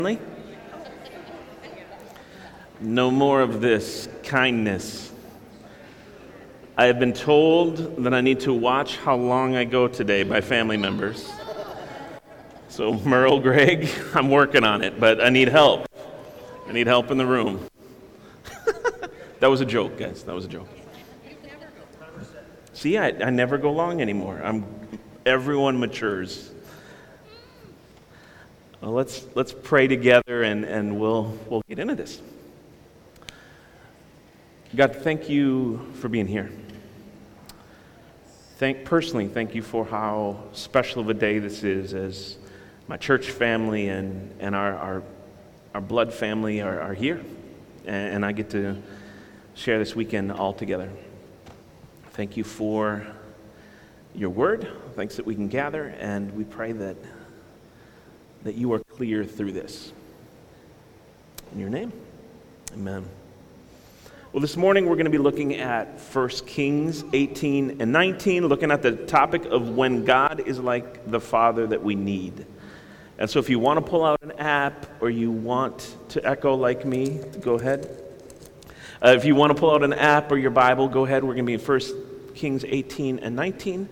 No more of this kindness. I have been told that I need to watch how long I go today by family members. So Merle, Greg, I'm working on it, but I need help. I need help in the room. That was a joke, guys. That was a joke. See, I never go long anymore. Everyone matures. Well, let's pray together and we'll get into this. God, thank you for being here. Personally, thank you for how special of a day this is as my church family and our blood family are here. And I get to share this weekend all together. Thank you for your word. Thanks that we can gather, and we pray that you are clear through this. In your name, amen. Well, this morning we're going to be looking at 1 Kings 18 and 19, looking at the topic of when God is like the Father that we need. And so if you want to pull out an app or you want to echo like me, go ahead. If you want to pull out an app or your Bible, go ahead. We're going to be in 1 Kings 18 and 19.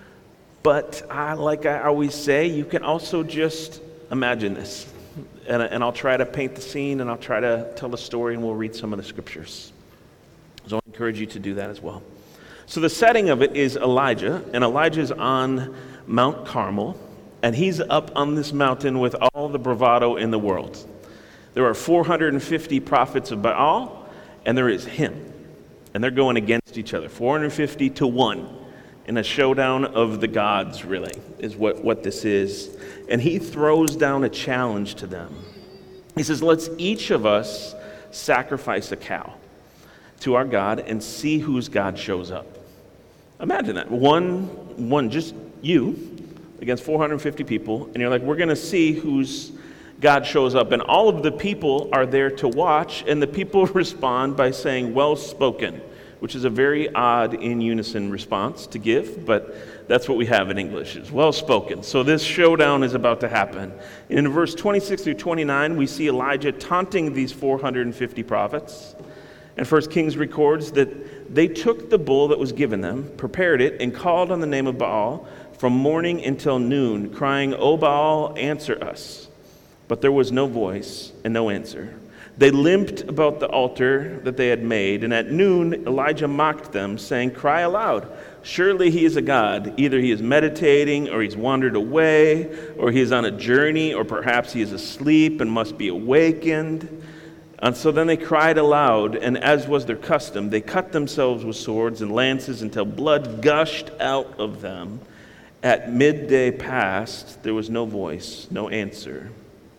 But like I always say, you can also just imagine this. And I'll try to paint the scene and I'll try to tell the story and we'll read some of the scriptures. So I encourage you to do that as well. So the setting of it is Elijah, and Elijah's on Mount Carmel, and he's up on this mountain with all the bravado in the world. There are 450 prophets of Baal, and there is him. And they're going against each other, 450 to 1, in a showdown of the gods, really, is what this is. And he throws down a challenge to them. He says, let's each of us sacrifice a cow to our God and see whose God shows up. Imagine that. One, just you against 450 people, and you're like, we're going to see whose God shows up. And all of the people are there to watch, and the people respond by saying, well spoken, which is a very odd in unison response to give, but that's what we have in English, is well spoken. So this showdown is about to happen. In verse 26 through 29, we see Elijah taunting these 450 prophets. And 1 Kings records that they took the bull that was given them, prepared it, and called on the name of Baal from morning until noon, crying, O Baal, answer us. But there was no voice and no answer. They limped about the altar that they had made, and at noon Elijah mocked them, saying, cry aloud. Surely he is a god. Either he is meditating, or he's wandered away, or he is on a journey, or perhaps he is asleep and must be awakened. And so then they cried aloud, and as was their custom, they cut themselves with swords and lances until blood gushed out of them. At midday past, there was no voice, no answer,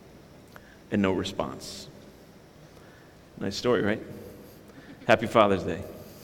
and no response. Nice story, right? Happy Father's Day.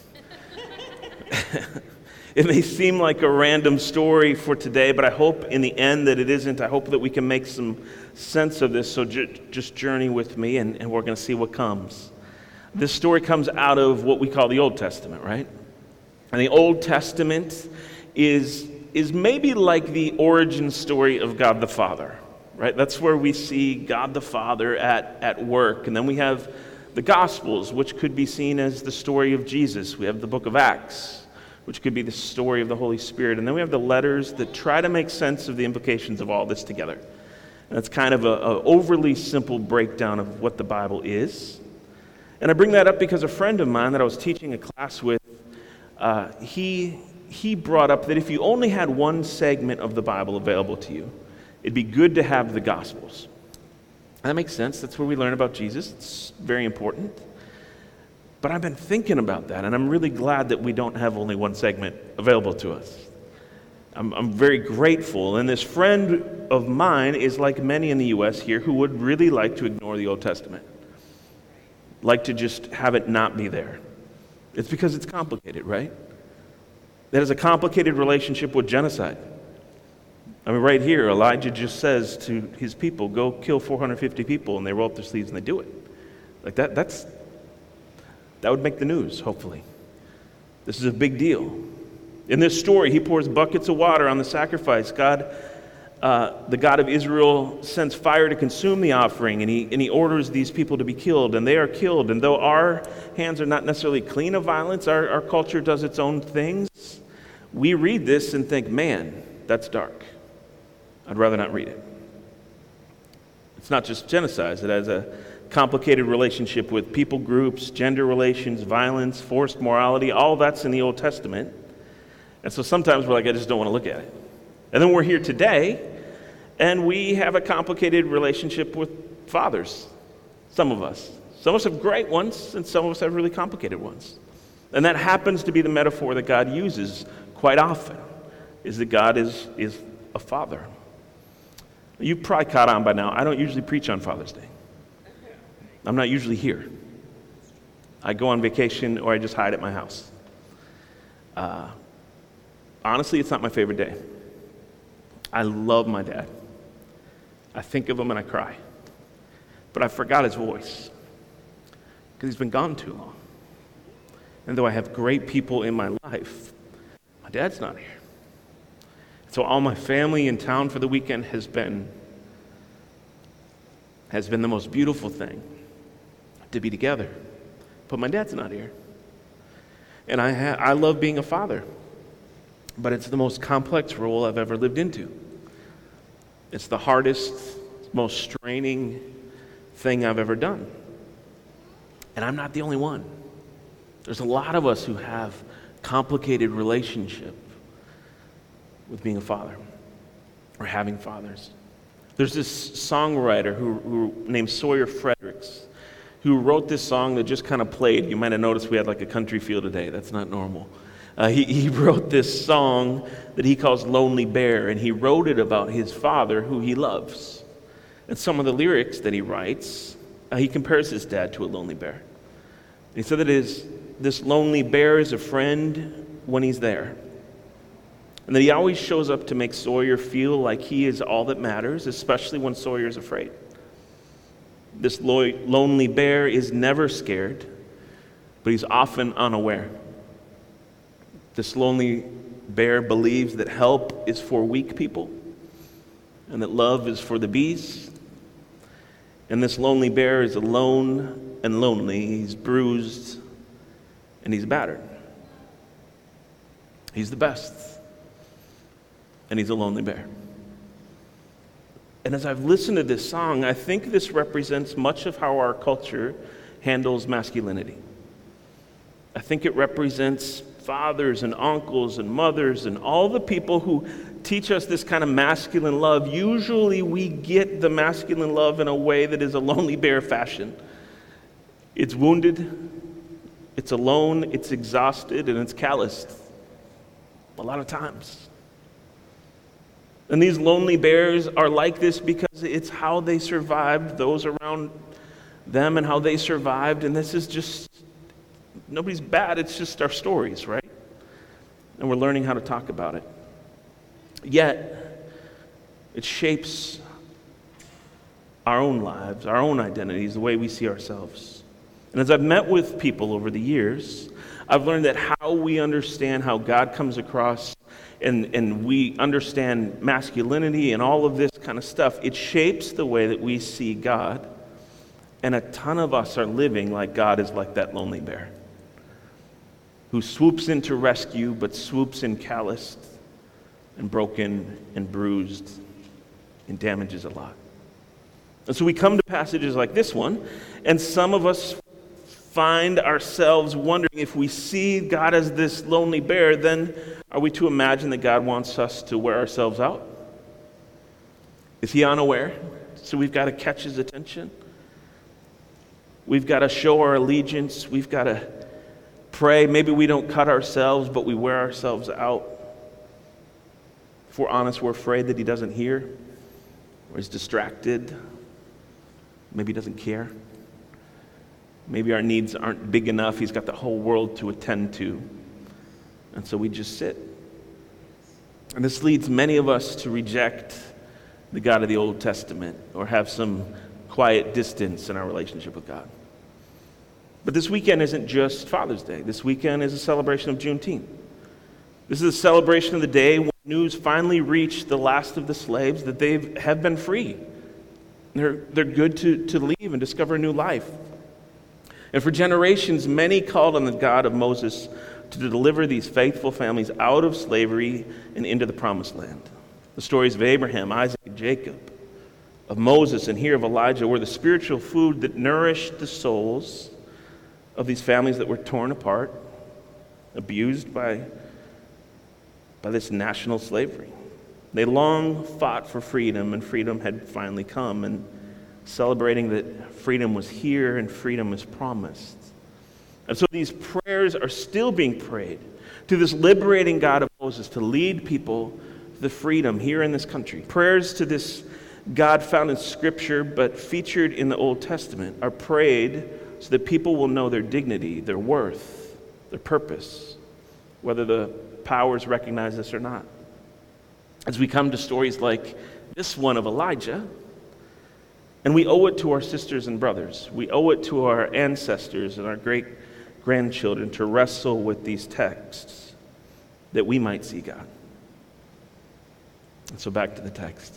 It may seem like a random story for today, but I hope in the end that it isn't. I hope that we can make some sense of this, so just journey with me, and we're going to see what comes. This story comes out of what we call the Old Testament, right? And the Old Testament is maybe like the origin story of God the Father, right? That's where we see God the Father at work. And then we have the Gospels, which could be seen as the story of Jesus. We have the book of Acts, which could be the story of the Holy Spirit. And then we have the letters that try to make sense of the implications of all this together. And it's kind of an overly simple breakdown of what the Bible is. And I bring that up because a friend of mine that I was teaching a class with, he brought up that if you only had one segment of the Bible available to you, it'd be good to have the Gospels. That makes sense. That's where we learn about Jesus. It's very important. But I've been thinking about that, and I'm really glad that we don't have only one segment available to us. I'm very grateful. And this friend of mine is like many in the U.S. here who would really like to ignore the Old Testament, like to just have it not be there. It's because it's complicated, right? It has a complicated relationship with genocide. I mean, right here, Elijah just says to his people, go kill 450 people, and they roll up their sleeves and they do it. Like that would make the news, hopefully. This is a big deal. In this story, he pours buckets of water on the sacrifice. God the God of Israel sends fire to consume the offering, and he orders these people to be killed, and they are killed. And though our hands are not necessarily clean of violence, our culture does its own things, we read this and think, man, that's dark. I'd rather not read it. It's not just genocide. It has a complicated relationship with people groups, gender relations, violence, forced morality. All that's in the Old Testament. And so sometimes we're like, I just don't want to look at it. And then we're here today, and we have a complicated relationship with fathers. Some of us. Some of us have great ones, and some of us have really complicated ones. And that happens to be the metaphor that God uses quite often, is that God is a father. You've probably caught on by now, I don't usually preach on Father's Day. I'm not usually here. I go on vacation or I just hide at my house. Honestly, it's not my favorite day. I love my dad. I think of him and I cry. But I forgot his voice because he's been gone too long. And though I have great people in my life, my dad's not here. So all my family in town for the weekend has been the most beautiful thing, to be together. But my dad's not here. And I love being a father, but it's the most complex role I've ever lived into. It's the hardest, most straining thing I've ever done. And I'm not the only one. There's a lot of us who have complicated relationship with being a father or having fathers. There's this songwriter who named Sawyer Fredericks, who wrote this song that just kind of played. You might have noticed we had like a country feel today. That's not normal. He wrote this song that he calls Lonely Bear, and he wrote it about his father who he loves. And some of the lyrics that he writes, he compares his dad to a lonely bear. He said that this lonely bear is a friend when he's there. And that he always shows up to make Sawyer feel like he is all that matters, especially when Sawyer's afraid. This lonely bear is never scared, but he's often unaware. This lonely bear believes that help is for weak people and that love is for the bees. And this lonely bear is alone and lonely. He's bruised and he's battered. He's the best. And he's a lonely bear. And as I've listened to this song, I think this represents much of how our culture handles masculinity. I think it represents fathers and uncles and mothers and all the people who teach us this kind of masculine love. Usually we get the masculine love in a way that is a lonely bear fashion. It's wounded, it's alone, it's exhausted, and it's calloused a lot of times. And these lonely bears are like this because it's how they survived, those around them and how they survived. And this is just, nobody's bad, it's just our stories, right? And we're learning how to talk about it. Yet, it shapes our own lives, our own identities, the way we see ourselves. And as I've met with people over the years, I've learned that how we understand how God comes across and we understand masculinity and all of this kind of stuff, it shapes the way that we see God. And a ton of us are living like God is like that lonely bear who swoops in to rescue, but swoops in calloused and broken and bruised and damages a lot. And so we come to passages like this one, and some of us find ourselves wondering if we see God as this lonely bear, then are we to imagine that God wants us to wear ourselves out? Is he unaware? So we've got to catch his attention. We've got to show our allegiance. We've got to pray. Maybe we don't cut ourselves, but we wear ourselves out. If we're honest, we're afraid that he doesn't hear, or he's distracted. Maybe he doesn't care. Maybe our needs aren't big enough. He's got the whole world to attend to. And so we just sit. And this leads many of us to reject the God of the Old Testament or have some quiet distance in our relationship with God. But this weekend isn't just Father's Day. This weekend is a celebration of Juneteenth. This is a celebration of the day when news finally reached the last of the slaves that they have been free. They're good to leave and discover a new life. And for generations, many called on the God of Moses to deliver these faithful families out of slavery and into the promised land. The stories of Abraham, Isaac, and Jacob, of Moses, and here of Elijah were the spiritual food that nourished the souls of these families that were torn apart, abused by this national slavery. They long fought for freedom, and freedom had finally come, and celebrating that freedom was here and freedom is promised. And so these prayers are still being prayed to this liberating God of Moses to lead people to the freedom here in this country. Prayers to this God found in Scripture but featured in the Old Testament are prayed so that people will know their dignity, their worth, their purpose, whether the powers recognize this or not. As we come to stories like this one of Elijah, and we owe it to our sisters and brothers, we owe it to our ancestors and our great-grandchildren to wrestle with these texts that we might see God. And so back to the text.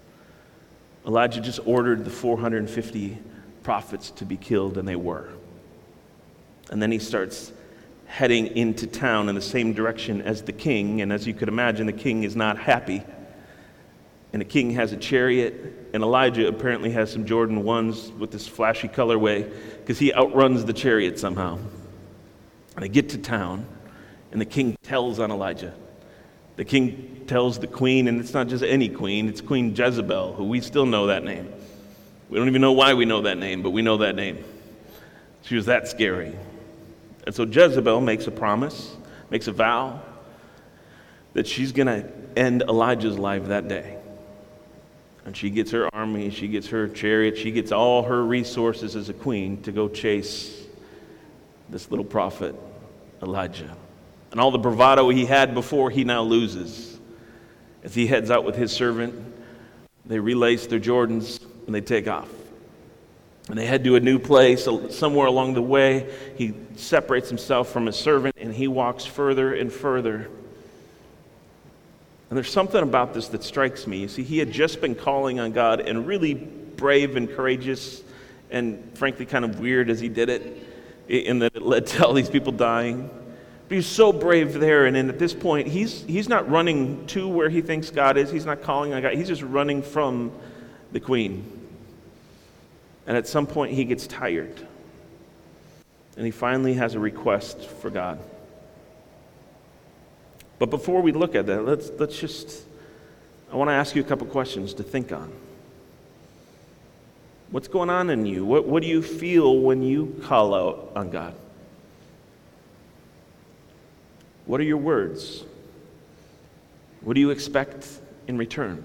Elijah just ordered the 450 prophets to be killed, and they were. And then he starts heading into town in the same direction as the king, and as you could imagine, the king is not happy. And the king has a chariot, and Elijah apparently has some Jordan 1s with this flashy colorway because he outruns the chariot somehow. And they get to town, and the king tells on Elijah. The king tells the queen, and it's not just any queen, it's Queen Jezebel, who we still know that name. We don't even know why we know that name, but we know that name. She was that scary. And so Jezebel makes a promise, makes a vow, that she's going to end Elijah's life that day. And she gets her army, she gets her chariot, she gets all her resources as a queen to go chase this little prophet, Elijah. And all the bravado he had before, he now loses. As he heads out with his servant, they relace their Jordans and they take off. And they head to a new place. Somewhere along the way, he separates himself from his servant and he walks further and further. And there's something about this that strikes me. You see, he had just been calling on God, and really brave and courageous and frankly kind of weird as he did it, in that it led to all these people dying. But he's so brave there, and then at this point, he's not running to where he thinks God is. He's not calling on God. He's just running from the queen. And at some point, he gets tired. And he finally has a request for God. But before we look at that, I want to ask you a couple questions to think on. What's going on in you? What do you feel when you call out on God? What are your words? What do you expect in return?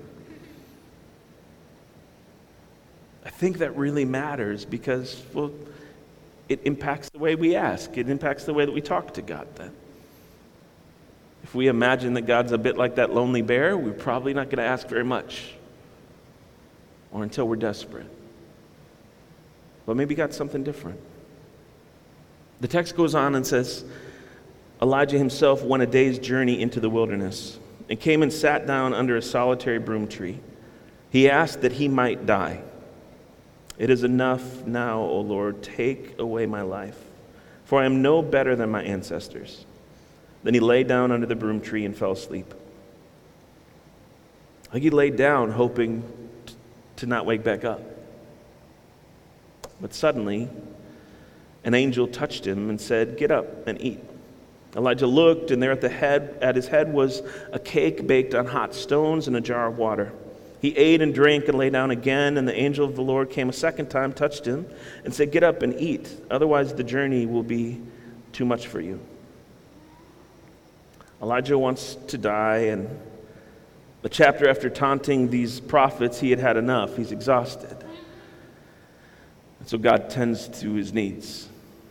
I think that really matters because, well, it impacts the way we ask. It impacts the way that we talk to God then. If we imagine that God's a bit like that lonely bear, we're probably not going to ask very much, or until we're desperate. But maybe God's something different. The text goes on and says, Elijah himself went a day's journey into the wilderness and came and sat down under a solitary broom tree. He asked that he might die. It is enough now, O Lord, take away my life, for I am no better than my ancestors. Then he lay down under the broom tree and fell asleep. I think he laid down hoping to not wake back up. But suddenly, an angel touched him and said, "Get up and eat." Elijah looked, and there at his head was a cake baked on hot stones and a jar of water. He ate and drank and lay down again, and the angel of the Lord came a second time, touched him, and said, "Get up and eat, otherwise the journey will be too much for you." Elijah wants to die, and the chapter after taunting these prophets, he had had enough. He's exhausted. And so God tends to his needs.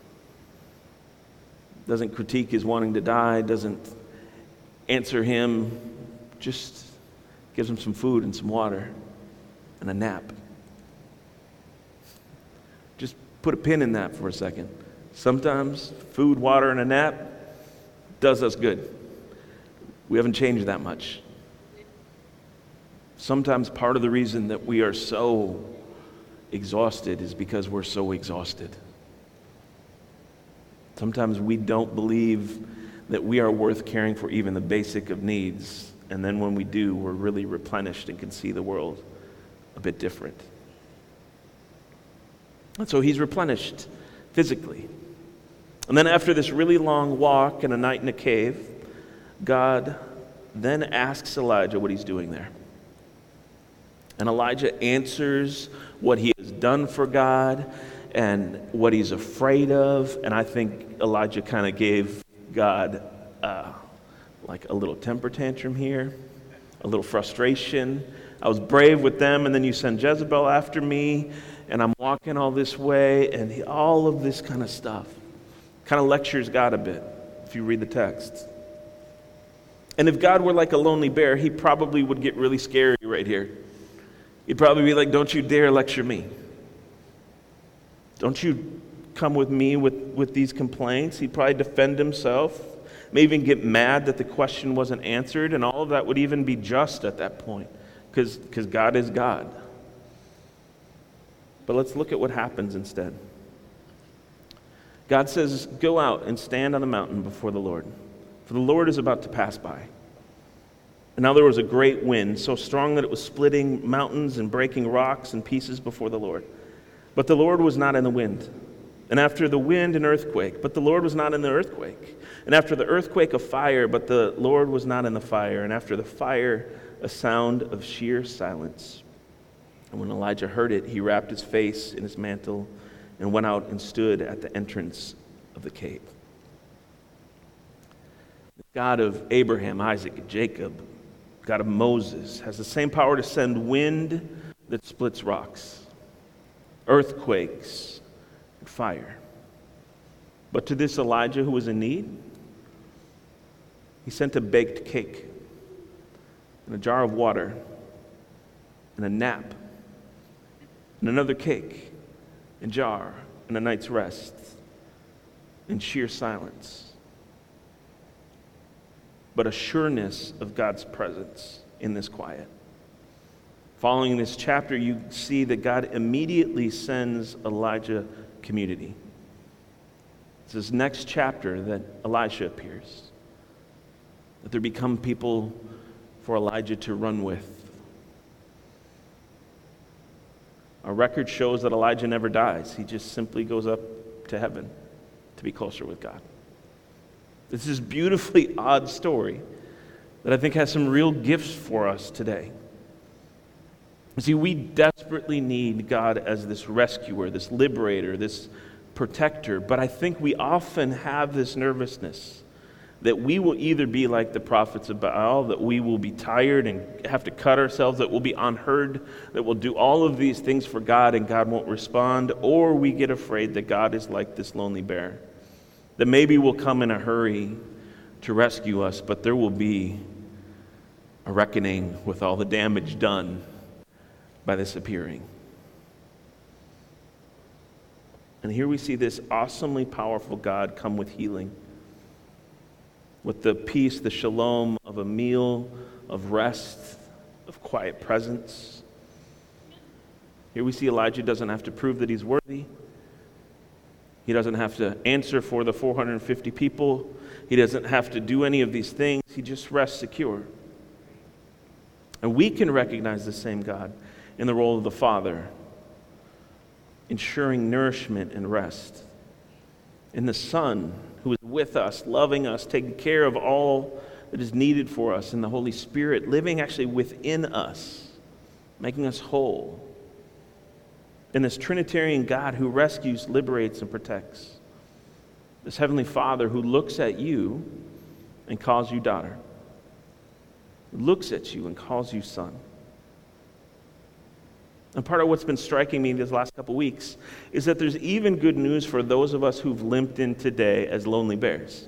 Doesn't critique his wanting to die, doesn't answer him, just gives him some food and some water and a nap. Just put a pin in that for a second. Sometimes food, water, and a nap does us good. We haven't changed that much. Sometimes part of the reason that we are so exhausted is because we're so exhausted. Sometimes we don't believe that we are worth caring for even the basic of needs. And then when we do, we're really replenished and can see the world a bit different. And so he's replenished physically. And then after this really long walk and a night in a cave, God then asks Elijah what he's doing there. And Elijah answers what he has done for God and what he's afraid of. And I think Elijah kind of gave God like a little temper tantrum here, a little frustration. I was brave with them, and then you send Jezebel after me, and I'm walking all this way, and all of this kind of stuff. Kind of lectures God a bit, if you read the text. And if God were like a lonely bear, he probably would get really scary right here. He'd probably be like, don't you dare lecture me. Don't you come with me with these complaints. He'd probably defend himself, may even get mad that the question wasn't answered, and all of that would even be just at that point, because God is God. But let's look at what happens instead. God says, go out and stand on the mountain before the Lord, for the Lord is about to pass by. And now there was a great wind, so strong that it was splitting mountains and breaking rocks in pieces before the Lord. But the Lord was not in the wind. And after the wind, an earthquake, but the Lord was not in the earthquake. And after the earthquake, a fire, but the Lord was not in the fire. And after the fire, a sound of sheer silence. And when Elijah heard it, he wrapped his face in his mantle and went out and stood at the entrance of the cave. The God of Abraham, Isaac, and Jacob, God of Moses, has the same power to send wind that splits rocks, earthquakes, and fire. But to this Elijah who was in need, he sent a baked cake and a jar of water and a nap and another cake and jar and a night's rest and sheer silence. But a sureness of God's presence in this quiet. Following this chapter, you see that God immediately sends Elijah community. It's this next chapter that Elisha appears. That there become people for Elijah to run with. Our record shows that Elijah never dies. He just simply goes up to heaven to be closer with God. It's this beautifully odd story that I think has some real gifts for us today. You see, we desperately need God as this rescuer, this liberator, this protector, but I think we often have this nervousness that we will either be like the prophets of Baal, that we will be tired and have to cut ourselves, that we'll be unheard, that we'll do all of these things for God and God won't respond, or we get afraid that God is like this lonely bear, that maybe we'll come in a hurry to rescue us, but there will be a reckoning with all the damage done by this appearing. And here we see this awesomely powerful God come with healing, with the peace, the shalom of a meal, of rest, of quiet presence. Here we see Elijah doesn't have to prove that he's worthy. He doesn't have to answer for the 450 people. He doesn't have to do any of these things. He just rests secure. And we can recognize the same God in the role of the Father, ensuring nourishment and rest. In the Son, who is with us, loving us, taking care of all that is needed for us. In the Holy Spirit, living actually within us, making us whole. In this Trinitarian God who rescues, liberates, and protects. This Heavenly Father who looks at you and calls you daughter. Looks at you and calls you son. And part of what's been striking me these last couple weeks is that there's even good news for those of us who've limped in today as lonely bears.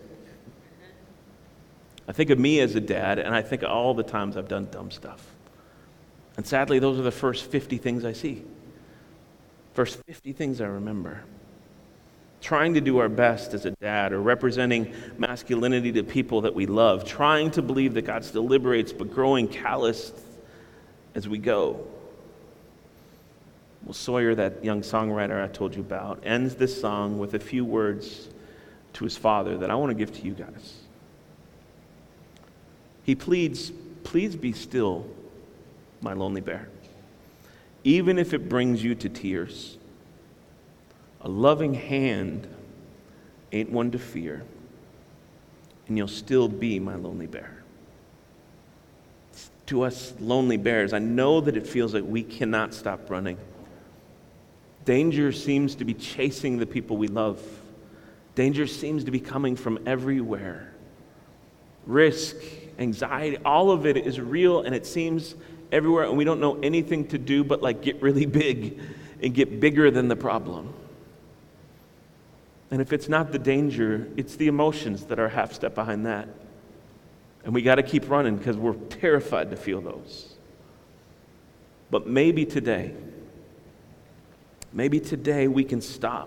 I think of me as a dad, and I think of all the times I've done dumb stuff. And sadly, those are the first 50 things I see. First 50 things I remember. trying to do our best as a dad, or representing masculinity to people that we love, trying to believe that God still liberates, but growing calloused as we go. Well, Sawyer, that young songwriter I told you about, ends this song with a few words to his father that I want to give to you guys. He pleads, "Please be still, my lonely bear. Even if it brings you to tears, a loving hand ain't one to fear, and you'll still be my lonely bear." To us lonely bears, I know that it feels like we cannot stop running. Danger seems to be chasing the people we love. Danger seems to be coming from everywhere. Risk, anxiety, all of it is real, and it seems everywhere, and we don't know anything to do but get really big and get bigger than the problem. And if it's not the danger, it's the emotions that are half step behind that. And we got to keep running because we're terrified to feel those. But maybe today we can stop.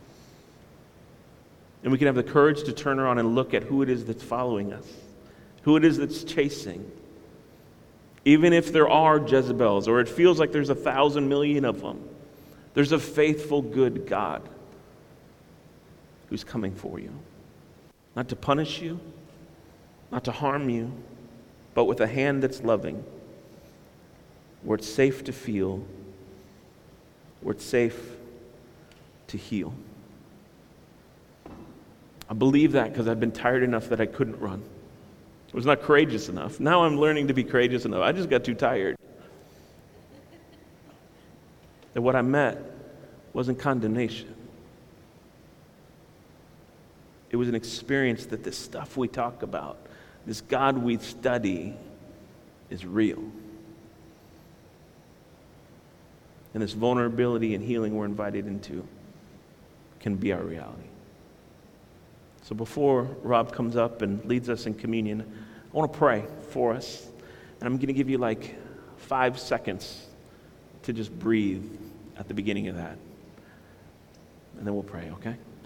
And we can have the courage to turn around and look at who it is that's following us, who it is that's chasing. Even if there are Jezebels, or it feels like there's 1,000 million of them, there's a faithful, good God who's coming for you. Not to punish you, not to harm you, but with a hand that's loving, where it's safe to feel, where it's safe to heal. I believe that because I've been tired enough that I couldn't run. I was not courageous enough. Now I'm learning to be courageous enough. I just got too tired. And what I met wasn't condemnation. It was an experience that this stuff we talk about, this God we study, is real. And this vulnerability and healing we're invited into can be our reality. So before Rob comes up and leads us in communion, I want to pray for us. And I'm going to give you 5 seconds to just breathe at the beginning of that. And then we'll pray, okay?